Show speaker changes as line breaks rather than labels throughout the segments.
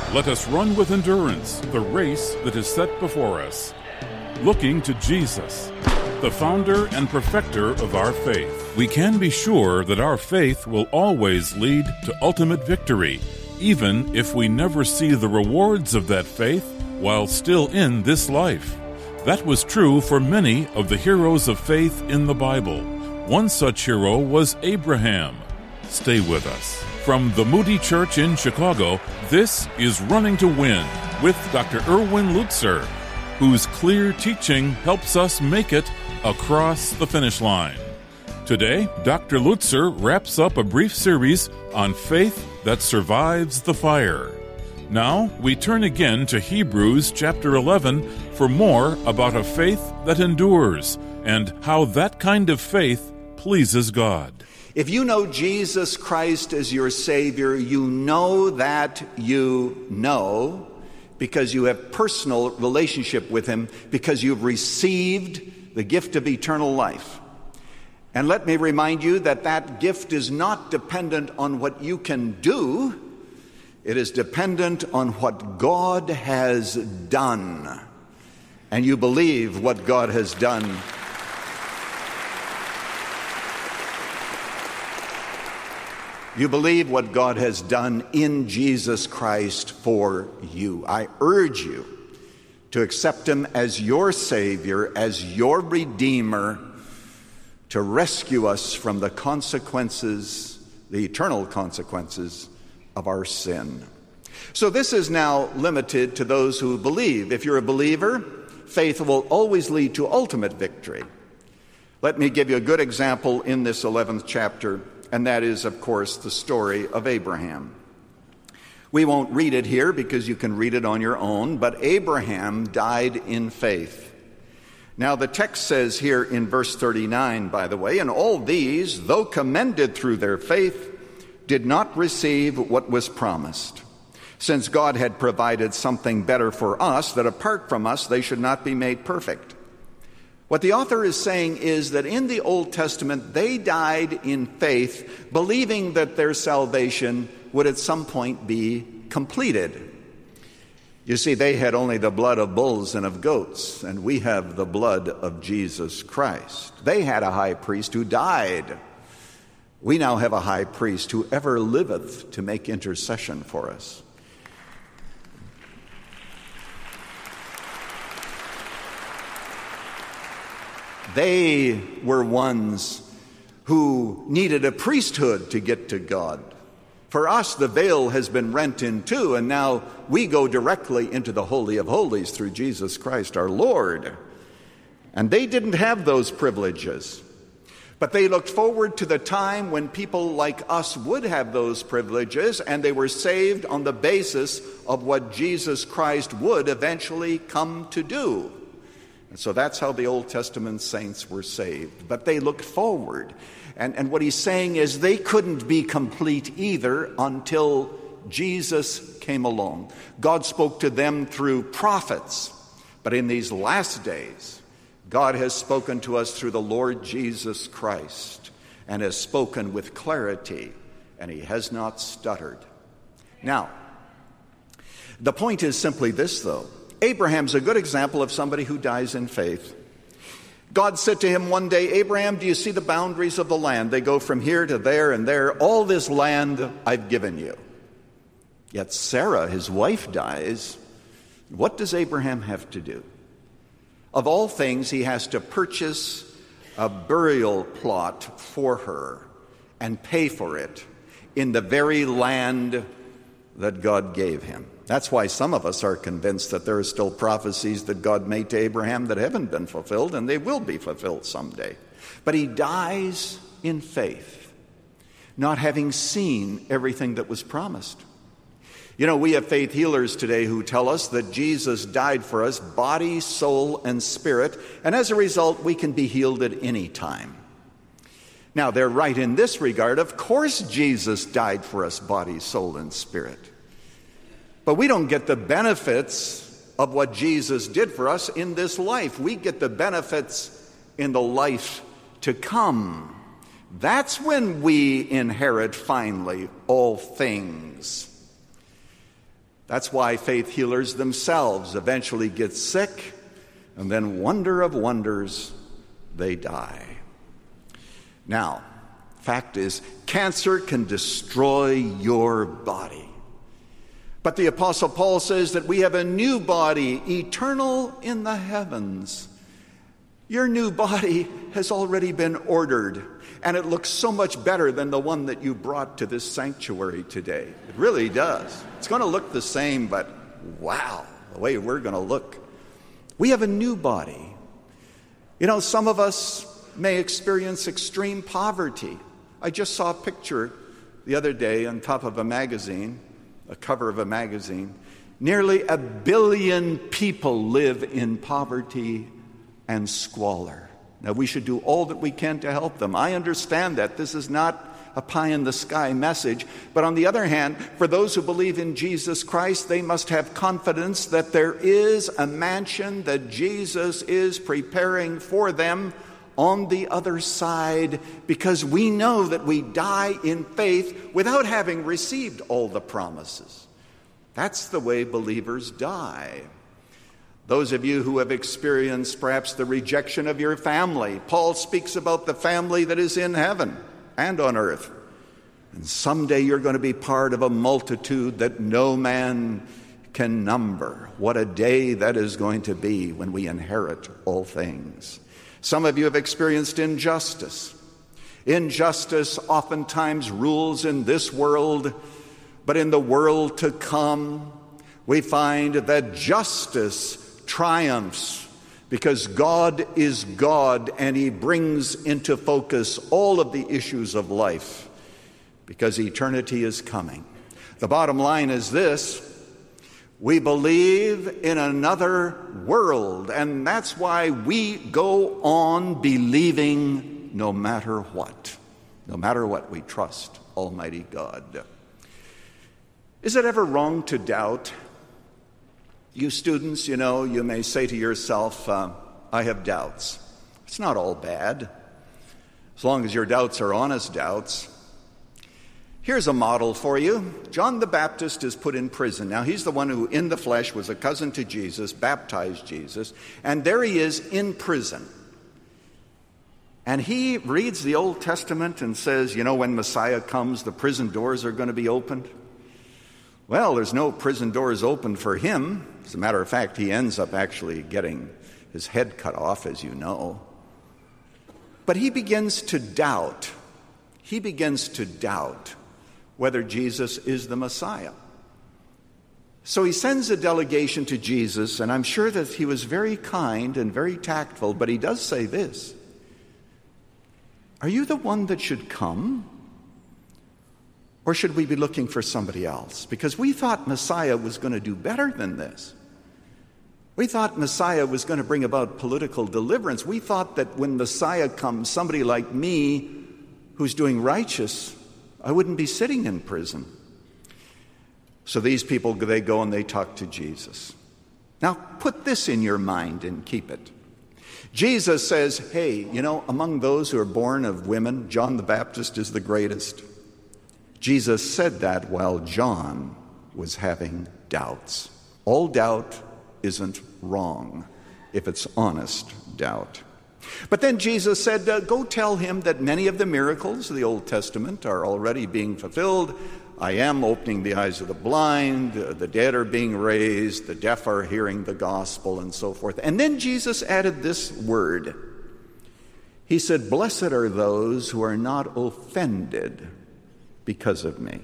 Let us run with endurance the race that is set before us, looking to Jesus, the founder and perfecter of our faith. We can be sure that our faith will always lead to ultimate victory, even if we never see the rewards of that faith while still in this life. That was true for many of the heroes of faith in the Bible. One such hero was Abraham. Stay with us. From the Moody Church in Chicago, this is Running to Win with Dr. Erwin Lutzer, whose clear teaching helps us make it across the finish line. Today, Dr. Lutzer wraps up a brief series on faith that survives the fire. Now, we turn again to Hebrews chapter 11 for more about a faith that endures and how that kind of faith pleases God.
If you know Jesus Christ as your Savior, you know that you know because you have personal relationship with Him, because you've received the gift of eternal life. And let me remind you that that gift is not dependent on what you can do. It is dependent on what God has done. And you believe what God has done. You believe what God has done in Jesus Christ for you. I urge you to accept Him as your Savior, as your Redeemer, to rescue us from the consequences, the eternal consequences of our sin. So this is now limited to those who believe. If you're a believer, faith will always lead to ultimate victory. Let me give you a good example in this 11th chapter, and that is, of course, the story of Abraham. We won't read it here because you can read it on your own, but Abraham died in faith. Now, the text says here in verse 39, by the way, and all these, though commended through their faith, did not receive what was promised, since God had provided something better for us, that apart from us they should not be made perfect. What the author is saying is that in the Old Testament, they died in faith, believing that their salvation would at some point be completed. You see, they had only the blood of bulls and of goats, and we have the blood of Jesus Christ. They had a high priest who died. We now have a high priest who ever liveth to make intercession for us. They were ones who needed a priesthood to get to God. For us, the veil has been rent in two, and now we go directly into the Holy of Holies through Jesus Christ our Lord. And they didn't have those privileges. But they looked forward to the time when people like us would have those privileges, and they were saved on the basis of what Jesus Christ would eventually come to do. And so that's how the Old Testament saints were saved. But they looked forward. And what he's saying is they couldn't be complete either until Jesus came along. God spoke to them through prophets. But in these last days, God has spoken to us through the Lord Jesus Christ and has spoken with clarity, and he has not stuttered. Now, the point is simply this, though. Abraham's a good example of somebody who dies in faith. God said to him one day, Abraham, do you see the boundaries of the land? They go from here to there and there. All this land I've given you. Yet Sarah, his wife, dies. What does Abraham have to do? Of all things, he has to purchase a burial plot for her and pay for it in the very land that God gave him. That's why some of us are convinced that there are still prophecies that God made to Abraham that haven't been fulfilled, and they will be fulfilled someday. But he dies in faith, not having seen everything that was promised. You know, we have faith healers today who tell us that Jesus died for us, body, soul, and spirit, and as a result, we can be healed at any time. Now, they're right in this regard. Of course, Jesus died for us, body, soul, and spirit. But we don't get the benefits of what Jesus did for us in this life. We get the benefits in the life to come. That's when we inherit finally all things. That's why faith healers themselves eventually get sick, and then, wonder of wonders, they die. Now, fact is, cancer can destroy your body. But the Apostle Paul says that we have a new body, eternal in the heavens. Your new body has already been ordered, and it looks so much better than the one that you brought to this sanctuary today. It really does. It's going to look the same, but wow, the way we're going to look. We have a new body. You know, some of us may experience extreme poverty. I just saw a picture the other day on top of a magazine, a cover of a magazine. Nearly 1 billion people live in poverty and squalor. Now, we should do all that we can to help them. I understand that. This is not a pie-in-the-sky message. But on the other hand, for those who believe in Jesus Christ, they must have confidence that there is a mansion that Jesus is preparing for them on the other side, because we know that we die in faith without having received all the promises. That's the way believers die. Those of you who have experienced perhaps the rejection of your family, Paul speaks about the family that is in heaven and on earth. And someday you're going to be part of a multitude that no man can number. What a day that is going to be when we inherit all things. Some of you have experienced injustice. Injustice oftentimes rules in this world, but in the world to come, we find that justice triumphs, because God is God and He brings into focus all of the issues of life, because eternity is coming. The bottom line is this: we believe in another world, and that's why we go on believing no matter what. No matter what, we trust Almighty God. Is it ever wrong to doubt? You students, you know, you may say to yourself, I have doubts. It's not all bad, as long as your doubts are honest doubts. Here's a model for you. John the Baptist is put in prison. Now, he's the one who, in the flesh, was a cousin to Jesus, baptized Jesus, and there he is in prison. And he reads the Old Testament and says, you know, when Messiah comes, the prison doors are going to be opened. Well, there's no prison doors open for him. As a matter of fact, he ends up actually getting his head cut off, as you know. But he begins to doubt. He begins to doubt whether Jesus is the Messiah. So he sends a delegation to Jesus, and I'm sure that he was very kind and very tactful, but he does say this: are you the one that should come? Or should we be looking for somebody else? Because we thought Messiah was going to do better than this. We thought Messiah was going to bring about political deliverance. We thought that when Messiah comes, somebody like me who's doing righteous, I wouldn't be sitting in prison. So these people, they go and they talk to Jesus. Now, put this in your mind and keep it. Jesus says, hey, you know, among those who are born of women, John the Baptist is the greatest. Jesus said that while John was having doubts. All doubt isn't wrong if it's honest doubt. But then Jesus said, go tell him that many of the miracles of the Old Testament are already being fulfilled. I am opening the eyes of the blind, the dead are being raised, the deaf are hearing the gospel, and so forth. And then Jesus added this word. He said, blessed are those who are not offended because of me.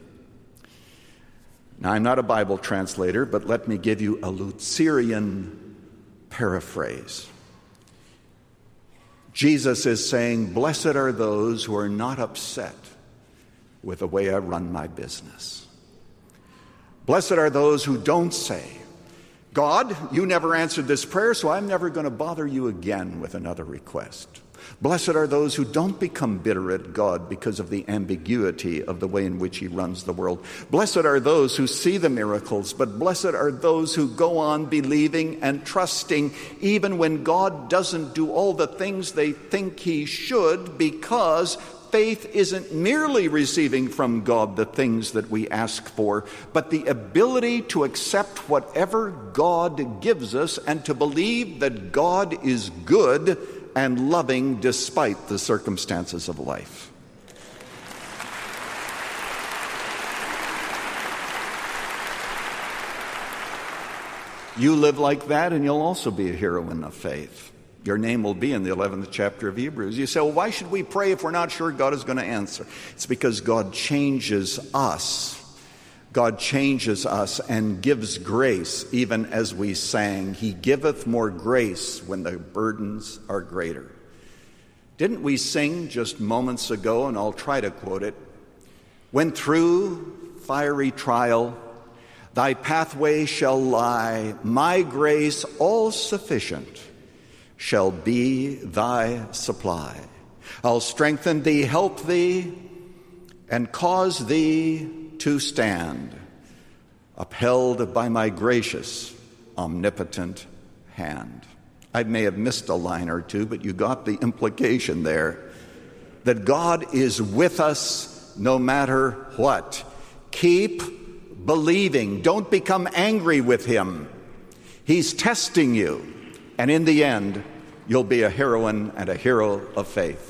Now, I'm not a Bible translator, but let me give you a Lutheran paraphrase. Jesus is saying, blessed are those who are not upset with the way I run my business. Blessed are those who don't say, God, you never answered this prayer, so I'm never going to bother you again with another request. Blessed are those who don't become bitter at God because of the ambiguity of the way in which he runs the world. Blessed are those who see the miracles, but blessed are those who go on believing and trusting even when God doesn't do all the things they think he should, because faith isn't merely receiving from God the things that we ask for, but the ability to accept whatever God gives us and to believe that God is good and loving despite the circumstances of life. You live like that, and you'll also be a heroine of faith. Your name will be in the 11th chapter of Hebrews. You say, well, why should we pray if we're not sure God is going to answer? It's because God changes us. God changes us and gives grace, even as we sang, He giveth more grace when the burdens are greater. Didn't we sing just moments ago, and I'll try to quote it, when through fiery trial thy pathway shall lie, my grace all sufficient shall be thy supply. I'll strengthen thee, help thee, and cause thee to stand, upheld by my gracious, omnipotent hand. I may have missed a line or two, but you got the implication there, that God is with us no matter what. Keep believing. Don't become angry with Him. He's testing you. And in the end, you'll be a heroine and a hero of faith.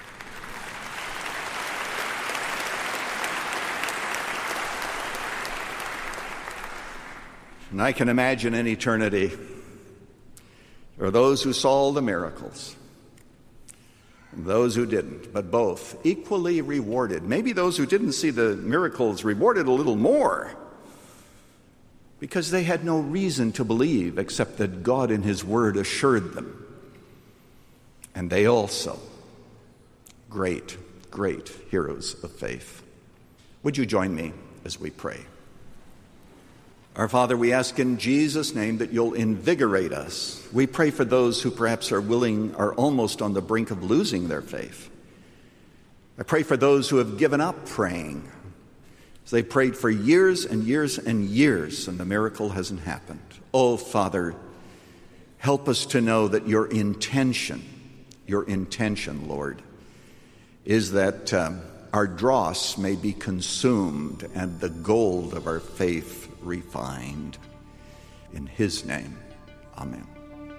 And I can imagine in eternity, there are those who saw the miracles, and those who didn't, but both equally rewarded. Maybe those who didn't see the miracles rewarded a little more, because they had no reason to believe except that God in His Word assured them. And they also, great, great heroes of faith. Would you join me as we pray? Our Father, we ask in Jesus' name that you'll invigorate us. We pray for those who perhaps are almost on the brink of losing their faith. I pray for those who have given up praying. They prayed for years and years and years, and the miracle hasn't happened. Oh, Father, help us to know that your intention, Lord, is that our dross may be consumed and the gold of our faith refined. In His name, amen.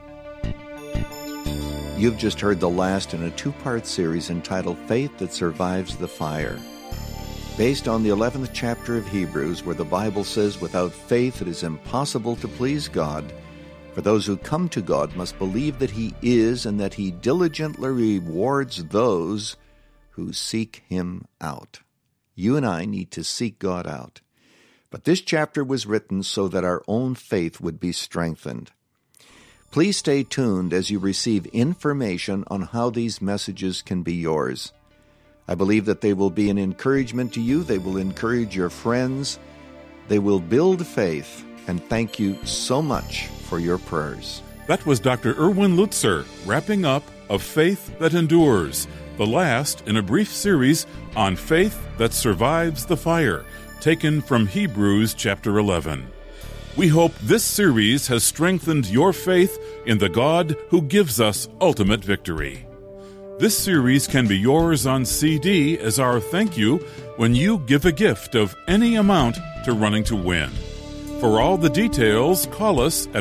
You've just heard the last in a two-part series entitled Faith That Survives the Fire, based on the 11th chapter of Hebrews, where the Bible says, without faith it is impossible to please God, for those who come to God must believe that He is, and that He diligently rewards those who seek Him out. You and I need to seek God out. But this chapter was written so that our own faith would be strengthened. Please stay tuned as you receive information on how these messages can be yours. I believe that they will be an encouragement to you. They will encourage your friends. They will build faith. And thank you so much for your prayers.
That was Dr. Erwin Lutzer wrapping up A Faith That Endures, the last in a brief series on faith that survives the fire, taken from Hebrews chapter 11. We hope this series has strengthened your faith in the God who gives us ultimate victory. This series can be yours on CD as our thank you when you give a gift of any amount to Running to Win. For all the details, call us at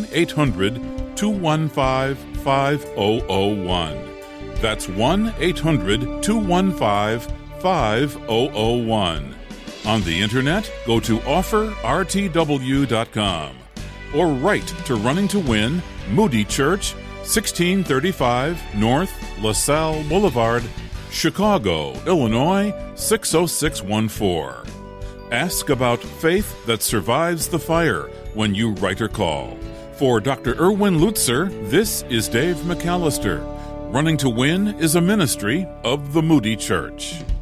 1-800-215-5001. That's 1-800-215-5001. On the Internet, go to offerrtw.com or write to Running to Win, Moody Church, 1635 North LaSalle Boulevard, Chicago, Illinois, 60614. Ask about faith that survives the fire when you write or call. For Dr. Erwin Lutzer, this is Dave McAllister. Running to Win is a ministry of the Moody Church.